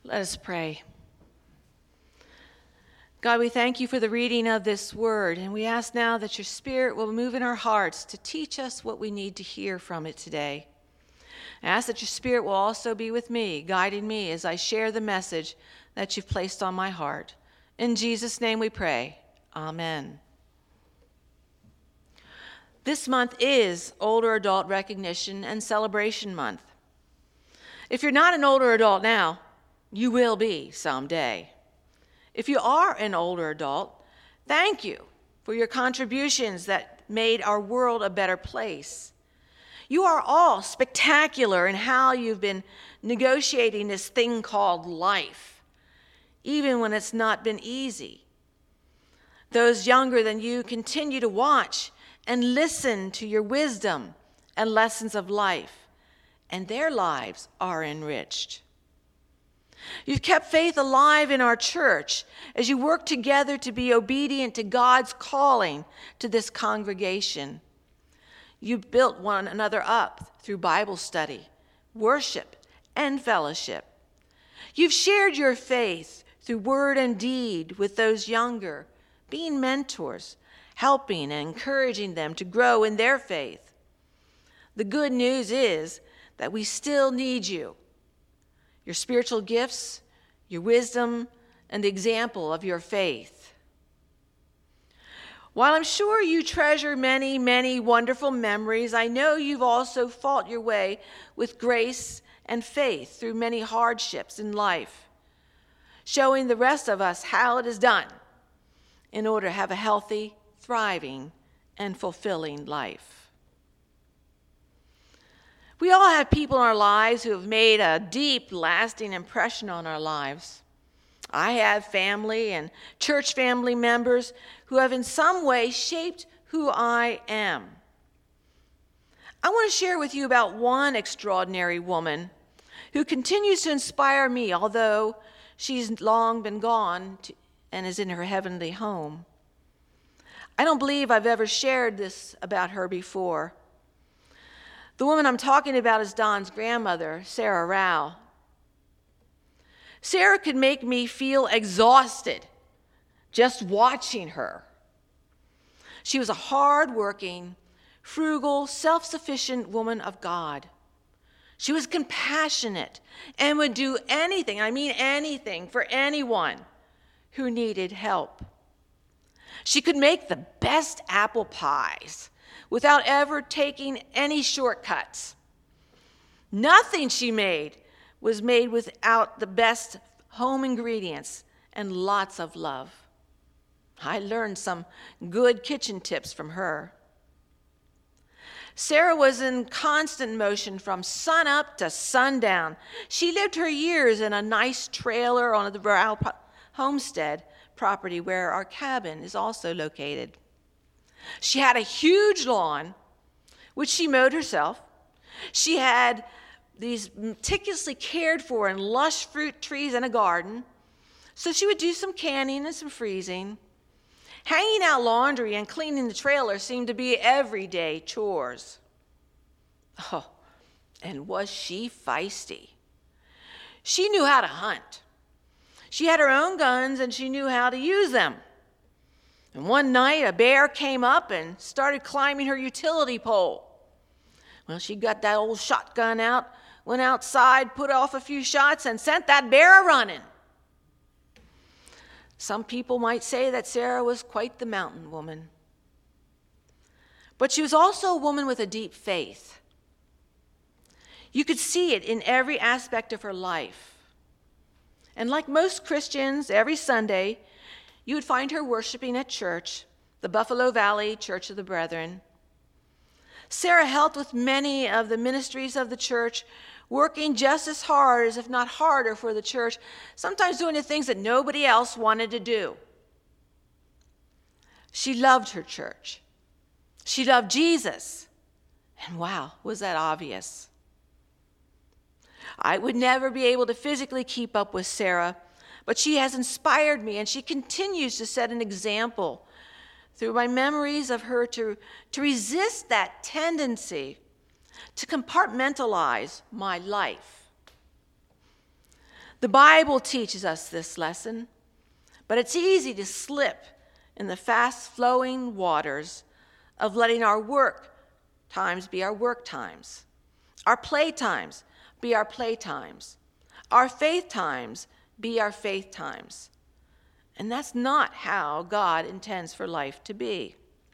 Let us pray. God, we thank you for the reading of this word, and we ask now that your Spirit will move in our hearts to teach us what we need to hear from it today. I ask that your Spirit will also be with me, guiding me as I share the message that you've placed on my heart. In Jesus' name we pray. Amen. This month is Older Adult Recognition and Celebration Month. If you're not an older adult now, you will be someday. If you are an older adult, thank you for your contributions that made our world a better place. You are all spectacular in how you've been negotiating this thing called life, even when it's not been easy. Those younger than you continue to watch and listen to your wisdom and lessons of life, and their lives are enriched. You've kept faith alive in our church as you work together to be obedient to God's calling to this congregation. You've built one another up through Bible study, worship, and fellowship. You've shared your faith through word and deed with those younger, being mentors, helping and encouraging them to grow in their faith. The good news is that we still need you. Your spiritual gifts, your wisdom, and the example of your faith. While I'm sure you treasure many, many wonderful memories, I know you've also fought your way with grace and faith through many hardships in life, showing the rest of us how it is done in order to have a healthy, thriving, and fulfilling life. We all have people in our lives who have made a deep, lasting impression on our lives. I have family and church family members who have in some way shaped who I am. I want to share with you about one extraordinary woman who continues to inspire me, although she's long been gone and is in her heavenly home. I don't believe I've ever shared this about her before. The woman I'm talking about is Don's grandmother, Sarah Rao. Sarah could make me feel exhausted just watching her. She was a hard-working, frugal, self-sufficient woman of God. She was compassionate and would do anything, I mean anything, for anyone who needed help. She could make the best apple pies without ever taking any shortcuts. Nothing she made was made without the best home ingredients and lots of love. I learned some good kitchen tips from her. Sarah was in constant motion from sunup to sundown. She lived her years in a nice trailer on the Rao homestead property where our cabin is also located. She had a huge lawn, which she mowed herself. She had these meticulously cared for and lush fruit trees and a garden. So she would do some canning and some freezing. Hanging out laundry and cleaning the trailer seemed to be everyday chores. Oh, and was she feisty. She knew how to hunt. She had her own guns and she knew how to use them. And one night, a bear came up and started climbing her utility pole. Well, she got that old shotgun out, went outside, put off a few shots, and sent that bear a-running. Some people might say that Sarah was quite the mountain woman. But she was also a woman with a deep faith. You could see it in every aspect of her life. And like most Christians, every Sunday, you would find her worshiping at church, the Buffalo Valley Church of the Brethren. Sarah helped with many of the ministries of the church, working just as hard, as if not harder, for the church, sometimes doing the things that nobody else wanted to do. She loved her church. She loved Jesus. And wow, was that obvious. I would never be able to physically keep up with Sarah, but she has inspired me, and she continues to set an example through my memories of her to resist that tendency to compartmentalize my life. The Bible teaches us this lesson, but it's easy to slip in the fast-flowing waters of letting our work times be our work times, our play times be our play times, our faith times be our faith times. And that's not how God intends for life to be.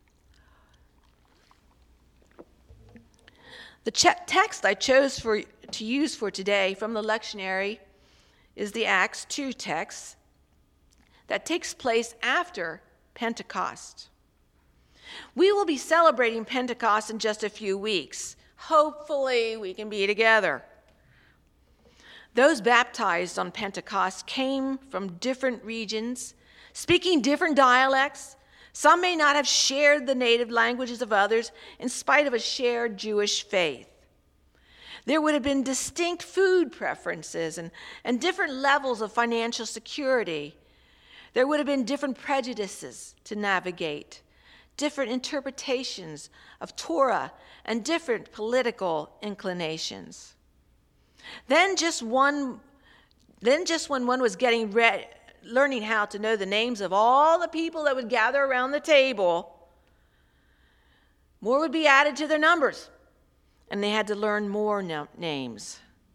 The text I chose to use for today from the lectionary is the Acts 2 text that takes place after Pentecost. We will be celebrating Pentecost in just a few weeks. Hopefully, we can be together. Those baptized on Pentecost came from different regions, speaking different dialects. Some may not have shared the native languages of others in spite of a shared Jewish faith. There would have been distinct food preferences and different levels of financial security. There would have been different prejudices to navigate, different interpretations of Torah, and different political inclinations. Then just when one was learning how to know the names of all the people that would gather around the table, more would be added to their numbers, and they had to learn more names.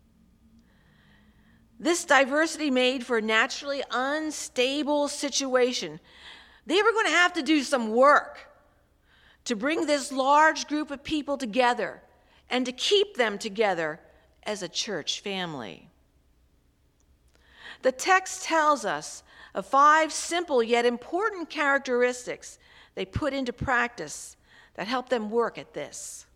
This diversity made for a naturally unstable situation. They were going to have to do some work to bring this large group of people together and to keep them together as a church family. The text tells us of 5 simple yet important characteristics they put into practice that help them work at this.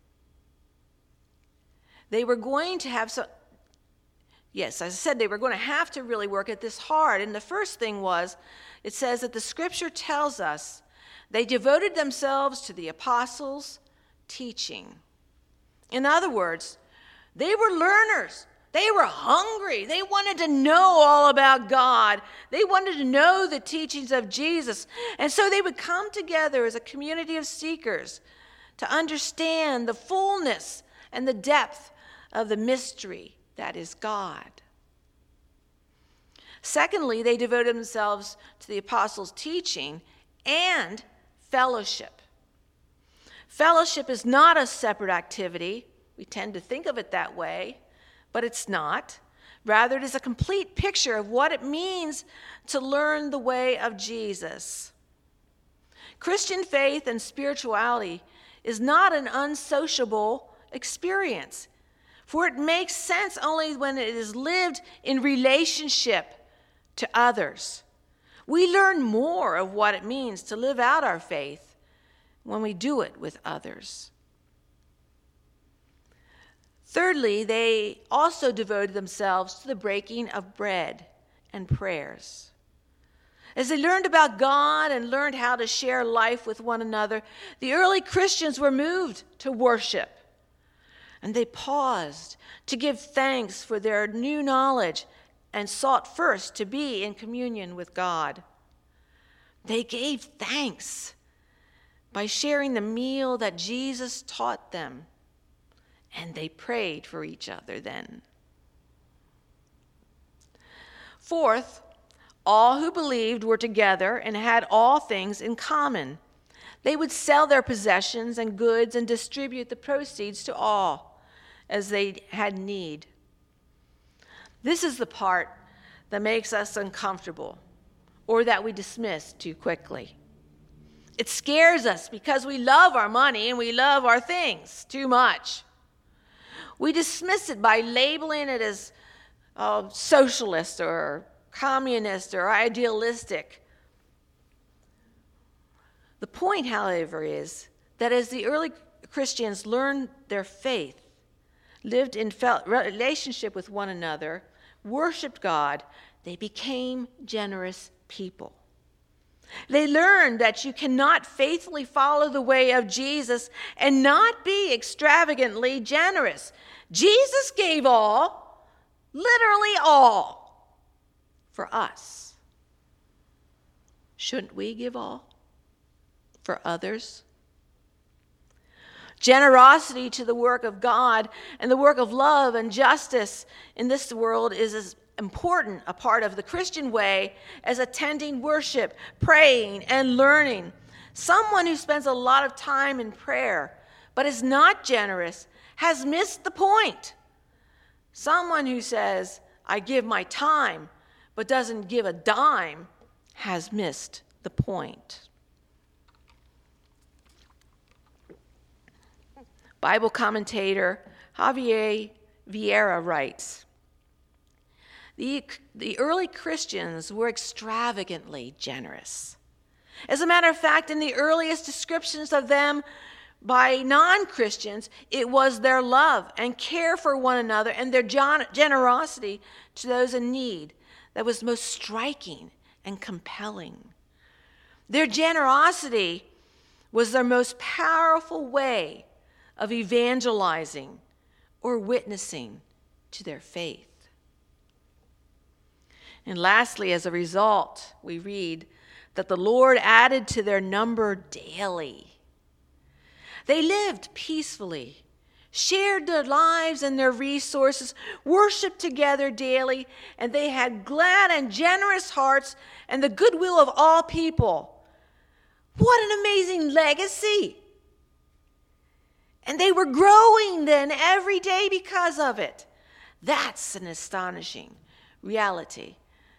They were going to have as I said, they were going to have to really work at this hard. And the first thing was, it says that the scripture tells us they devoted themselves to the apostles' teaching. In other words, they were learners. They were hungry. They wanted to know all about God. They wanted to know the teachings of Jesus. And so they would come together as a community of seekers to understand the fullness and the depth of the mystery that is God. Secondly, they devoted themselves to the apostles' teaching and fellowship. Fellowship is not a separate activity. We tend to think of it that way, but it's not. Rather, it is a complete picture of what it means to learn the way of Jesus. Christian faith and spirituality is not an unsociable experience, for it makes sense only when it is lived in relationship to others. We learn more of what it means to live out our faith when we do it with others. Thirdly, they also devoted themselves to the breaking of bread and prayers. As they learned about God and learned how to share life with one another, the early Christians were moved to worship. And they paused to give thanks for their new knowledge and sought first to be in communion with God. They gave thanks by sharing the meal that Jesus taught them, and they prayed for each other then. Fourth, all who believed were together and had all things in common. They would sell their possessions and goods and distribute the proceeds to all as they had need. This is the part that makes us uncomfortable or that we dismiss too quickly. It scares us because we love our money and we love our things too much. We dismiss it by labeling it as socialist or communist or idealistic. The point, however, is that as the early Christians learned their faith, lived in relationship with one another, worshiped God, they became generous people. They learned that you cannot faithfully follow the way of Jesus and not be extravagantly generous. Jesus gave all, literally all, for us. Shouldn't we give all for others? Generosity to the work of God and the work of love and justice in this world is important a part of the Christian way as attending worship, praying, and learning. Someone who spends a lot of time in prayer but is not generous has missed the point. Someone who says, I give my time, but doesn't give a dime, has missed the point. Bible commentator Javier Vieira writes, the early Christians were extravagantly generous. As a matter of fact, in the earliest descriptions of them by non-Christians, it was their love and care for one another and their generosity to those in need that was most striking and compelling. Their generosity was their most powerful way of evangelizing or witnessing to their faith. And lastly, as a result, we read that the Lord added to their number daily. They lived peacefully, shared their lives and their resources, worshiped together daily, and they had glad and generous hearts and the goodwill of all people. What an amazing legacy! And they were growing then every day because of it. That's an astonishing reality.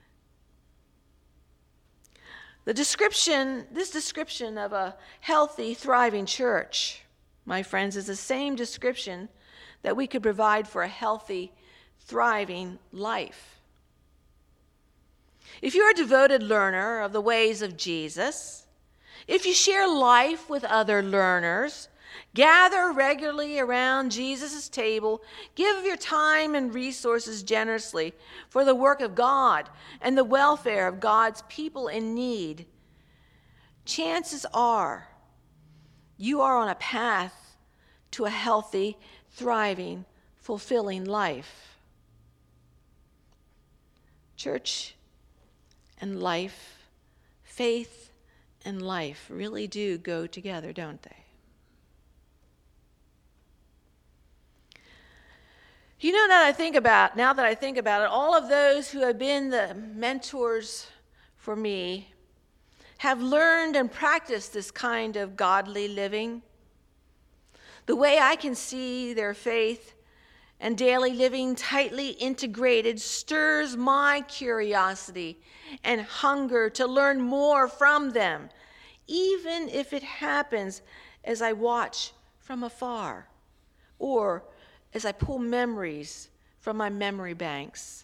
This description of a healthy, thriving church, my friends, is the same description that we could provide for a healthy, thriving life. If you're a devoted learner of the ways of Jesus, if you share life with other learners, gather regularly around Jesus' table, give your time and resources generously for the work of God and the welfare of God's people in need, chances are you are on a path to a healthy, thriving, fulfilling life. Church and life, faith and life really do go together, don't they? You know, now that I think about it, all of those who have been the mentors for me have learned and practiced this kind of godly living. The way I can see their faith and daily living tightly integrated stirs my curiosity and hunger to learn more from them, even if it happens as I watch from afar or as I pull memories from my memory banks.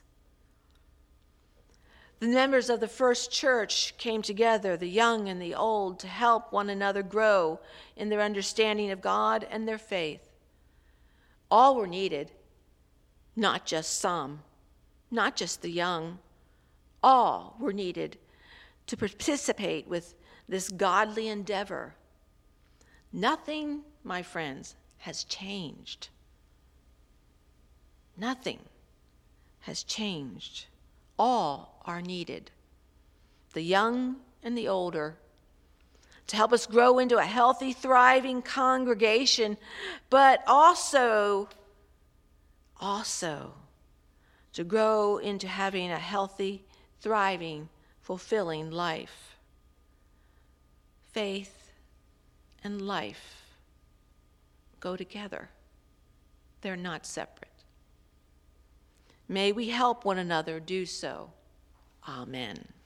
The members of the first church came together, the young and the old, to help one another grow in their understanding of God and their faith. All were needed, not just some, not just the young. All were needed to participate with this godly endeavor. Nothing, my friends, has changed. Nothing has changed. All are needed, the young and the older, to help us grow into a healthy, thriving congregation, but also to grow into having a healthy, thriving, fulfilling life. Faith and life go together. They're not separate. May we help one another do so. Amen.